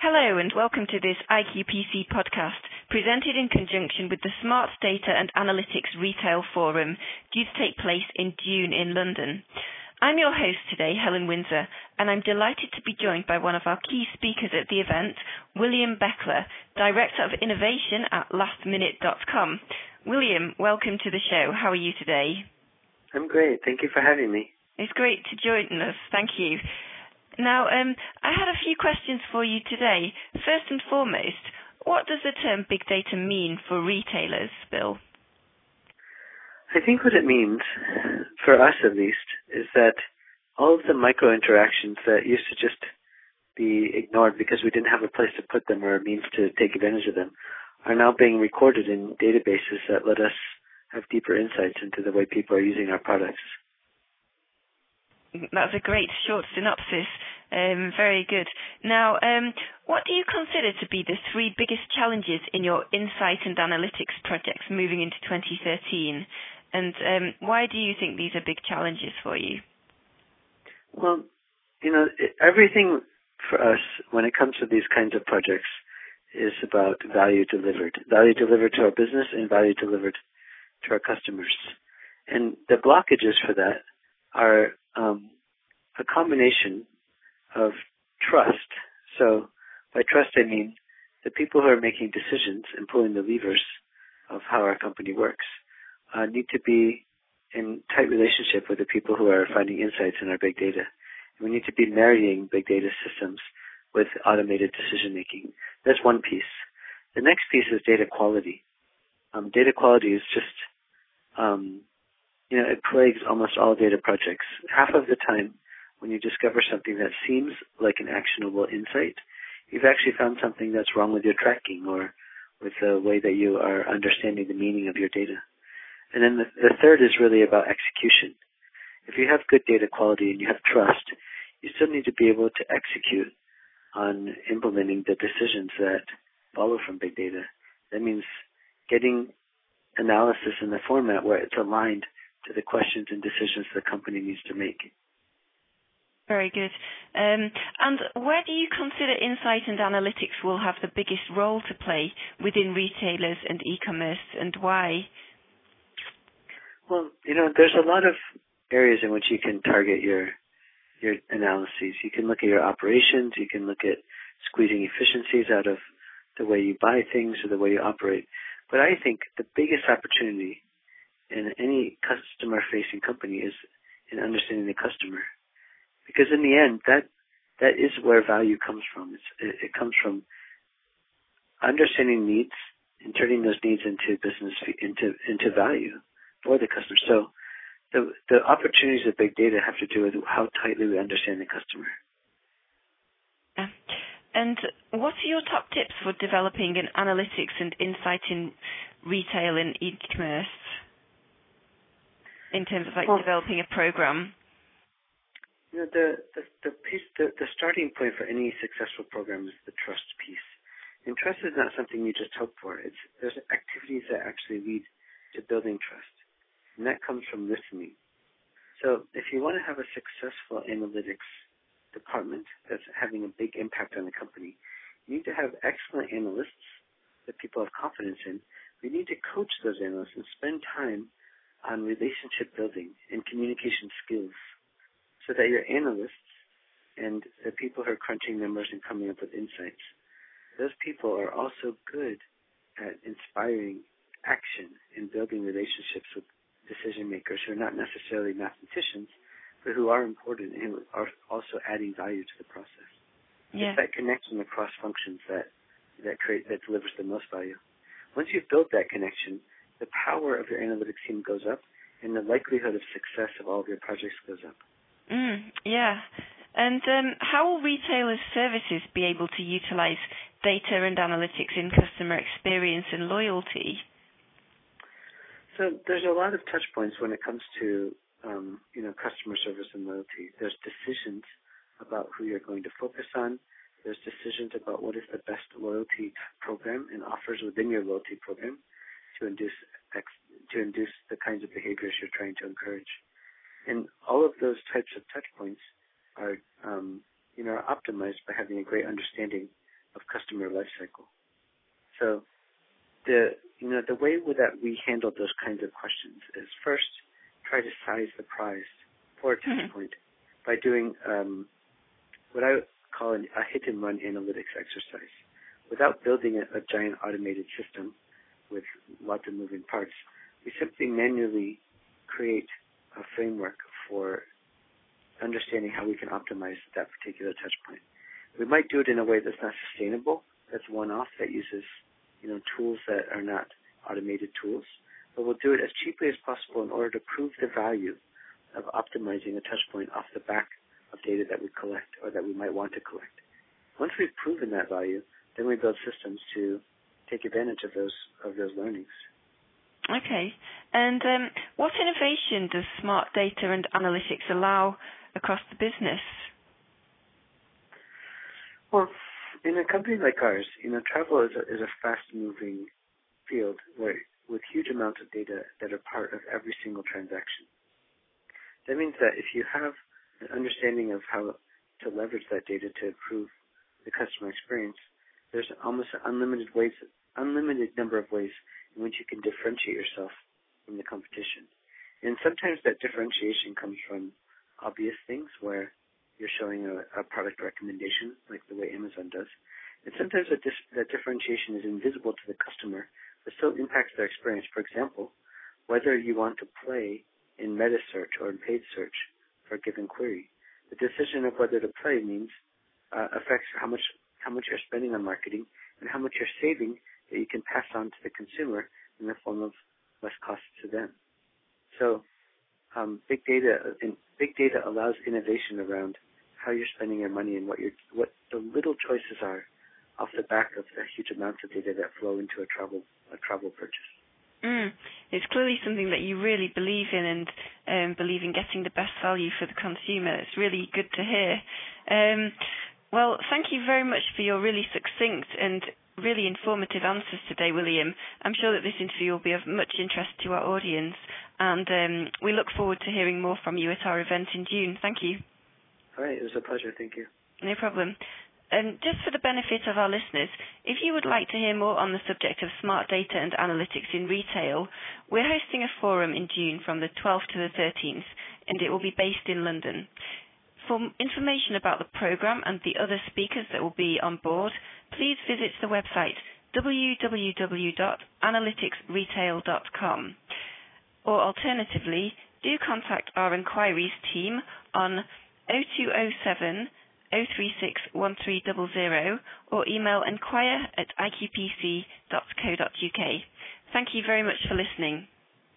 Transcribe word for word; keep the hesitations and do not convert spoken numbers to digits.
Hello and welcome to this I Q P C podcast, presented in conjunction with the Smart Data and Analytics Retail Forum, due to take place in June in London. I'm your host today, Helen Windsor, and I'm delighted to be joined by one of our key speakers at the event, William Beckler, Director of Innovation at last minute dot com. William, welcome to the show. How are you today? I'm great. Thank you for having me. It's great to join us. Thank you. Now, um, I had a few questions for you today. First and foremost, what does the term big data mean for retailers, Bill? I think what it means, for us at least, is that all of the micro interactions that used to just be ignored because we didn't have a place to put them or a means to take advantage of them are now being recorded in databases that let us have deeper insights into the way people are using our products. That's a great short synopsis. Um, very good. Now, um, what do you consider to be the three biggest challenges in your insight and analytics projects moving into twenty thirteen? And um, why do you think these are big challenges for you? Well, you know, everything for us when it comes to these kinds of projects is about value delivered. Value delivered to our business and value delivered to our customers. And the blockages for that are um, a combination of trust. So by trust, I mean the people who are making decisions and pulling the levers of how our company works uh, need to be in tight relationship with the people who are finding insights in our big data. We need to be marrying big data systems with automated decision making. That's one piece. The next piece is data quality. Um, data quality is just um, You know, it plagues almost all data projects. Half of the time, when you discover something that seems like an actionable insight, you've actually found something that's wrong with your tracking or with the way that you are understanding the meaning of your data. And then the, the third is really about execution. If you have good data quality and you have trust, you still need to be able to execute on implementing the decisions that follow from big data. That means getting analysis in the format where it's aligned to the questions and decisions the company needs to make. Very good. Um, and where do you consider insight and analytics will have the biggest role to play within retailers and e-commerce, and why? Well, you know, there's a lot of areas in which you can target your your analyses. You can look at your operations. You can look at squeezing efficiencies out of the way you buy things or the way you operate. But I think the biggest opportunity in any customer-facing company is in understanding the customer. Because in the end, that that is where value comes from. It's, it, it comes from understanding needs and turning those needs into business, into into value for the customer. So the the opportunities of big data have to do with how tightly we understand the customer. Yeah. And what are your top tips for developing an analytics and insight in retail and e-commerce? In terms of like well, developing a program? You know, the the the piece, the, the starting point for any successful program is the trust piece. And trust is not something you just hope for. It's there's activities that actually lead to building trust, and that comes from listening. So if you want to have a successful analytics department that's having a big impact on the company, you need to have excellent analysts that people have confidence in. We need to coach those analysts and spend time on relationship building and communication skills so that your analysts and the people who are crunching numbers and coming up with insights, those people are also good at inspiring action and building relationships with decision makers who are not necessarily mathematicians, but who are important and who are also adding value to the process. Yeah. It's that connection across functions that, that create that delivers the most value. Once you've built that connection, the power of your analytics team goes up, and the likelihood of success of all of your projects goes up. Mm, yeah. And um, how will retailers' services be able to utilize data and analytics in customer experience and loyalty? So there's a lot of touch points when it comes to um, you know customer service and loyalty. There's decisions about who you're going to focus on. There's decisions about what is the best loyalty program and offers within your loyalty program to induce to induce the kinds of behaviors you're trying to encourage. And all of those types of touch points are, um, you know, optimized by having a great understanding of customer lifecycle. So the you know the way that we handle those kinds of questions is first try to size the prize for a touch Mm-hmm. point by doing um, what I call an, a hit and run analytics exercise. Without building a, a giant automated system with lots of moving parts, we simply manually create a framework for understanding how we can optimize that particular touch point. We might do it in a way that's not sustainable, that's one-off, that uses you know tools that are not automated tools, but we'll do it as cheaply as possible in order to prove the value of optimizing a touch point off the back of data that we collect or that we might want to collect. Once we've proven that value, then we build systems to take advantage of those of those learnings. Okay. And um, what innovation does smart data and analytics allow across the business? Well, in a company like ours, you know, travel is a, is a fast-moving field where with huge amounts of data that are part of every single transaction. That means that if you have an understanding of how to leverage that data to improve the customer experience, there's almost an unlimited ways, unlimited number of ways in which you can differentiate yourself from the competition. And sometimes that differentiation comes from obvious things where you're showing a, a product recommendation, like the way Amazon does. And sometimes that, dis- that differentiation is invisible to the customer, but still impacts their experience. For example, whether you want to play in meta search or in paid search for a given query, the decision of whether to play means uh, affects how much how much you're spending on marketing and how much you're saving that you can pass on to the consumer in the form of less costs to them. So um, big data in, big data allows innovation around how you're spending your money and what your what the little choices are off the back of the huge amounts of data that flow into a travel a travel purchase. Mm. It's clearly something that you really believe in and um, believe in getting the best value for the consumer. It's really good to hear. Um, well, thank you very much for your really succinct and really informative answers today, William. I'm sure that this interview will be of much interest to our audience, and um, we look forward to hearing more from you at our event in June. Thank you. All right, it was a pleasure. Thank you. No problem. And just for the benefit of our listeners, if you would like to hear more on the subject of smart data and analytics in retail, we're hosting a forum in June from the twelfth to the thirteenth, and it will be based in London. For information about the program and the other speakers that will be on board, please visit the website w w w dot analytics retail dot com. Or alternatively, do contact our inquiries team on oh two oh seven, oh three six, one three zero zero or email enquire at i q p c dot co dot u k. Thank you very much for listening.